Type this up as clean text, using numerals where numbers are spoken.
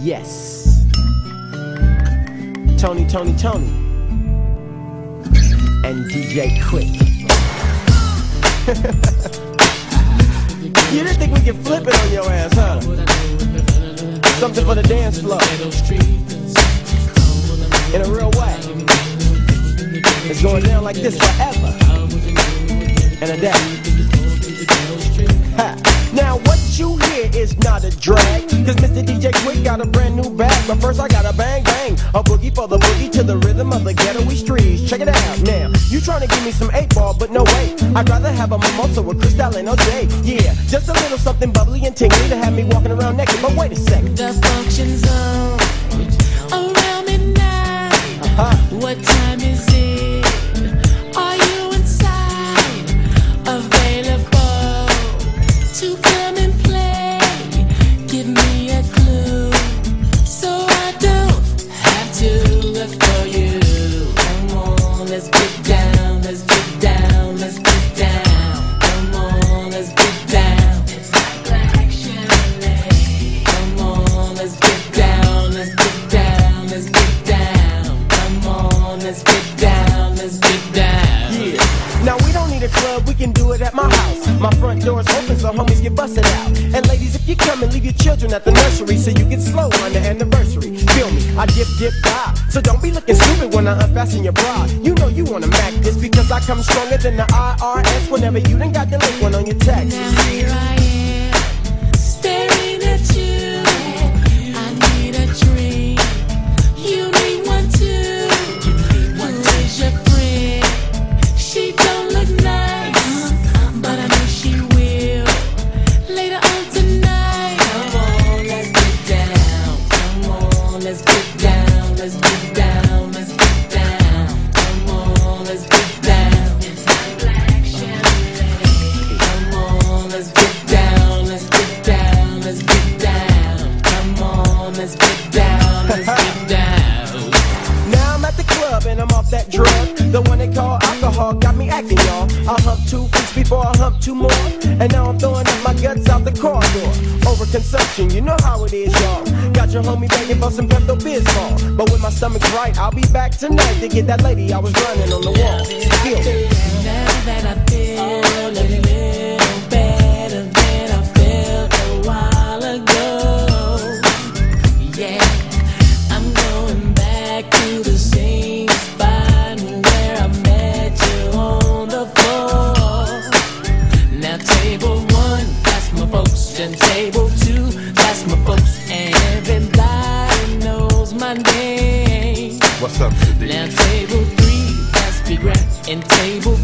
Yes. Tony, and DJ Quick. You didn't think we could flip it on your ass, huh? Something for the dance floor. In a real way. It's going down like this forever and a day. Ha. Now what you hear is not a drag, cause Mr. DJ Quick got a brand new bag. But first I gotta bang bang, a boogie for the boogie to the rhythm of the ghetto-y streets. Check it out now, you tryna give me some 8-ball, but no way, I'd rather have a mimosa with Cristal and OJ. Yeah, just a little something bubbly and tingly to have me walking around naked. But wait a second, the function zone around midnight. What time is it? Are you inside? Available to come and play? Give me a clue so I don't have to look for you. Come on, let's get down, let's get down, let's get down. Come on, let's get down. It's like Black Chalet. Come on, let's get down, let's get down, let's get down. Come on, let's get down, let's get down. yeah. Now we don't need a club, we can do it at my house. My front door's open so homies get busted out. And ladies, if you come and leave your children at the nursery so you get slow on the anniversary. Feel me, I dip, die. So don't be looking stupid when I unfasten your bra. You know you wanna mac this because I come stronger than the IRS whenever you done got the link one on your text. Now here I am, staring at you. I need a drink. You need one too. What is your friend? She don't look nice, but I know she will later on tonight. Come on, let's get down. Come on, let's get down. Let's get down. Let's get down. Come on, let's get down. It's like Black Chalet. Come on, let's get down. Let's get down. Let's get down. Come on, let's get down. Let's get down. Now I'm at the club and I'm off that drug, the one they call alcohol, got me acting, y'all. I hump 2 feet before I hump 2 more, and now I'm throwing up my guts out the corridor. Overconsumption, you know how it is, y'all. Got your homie begging for some Pepto-Bismol, but when my stomach's right, I'll be back tonight to get that lady I was running on the wall. Feel me. Now that I feel a little better than I felt a while ago. Yeah, I'm going back to the same spot where I met you on the floor. Now table 1, that's my folks, and table 2, that's my folks, and everybody knows my name. What's up, today? Now table 3, that's Big Rap, and table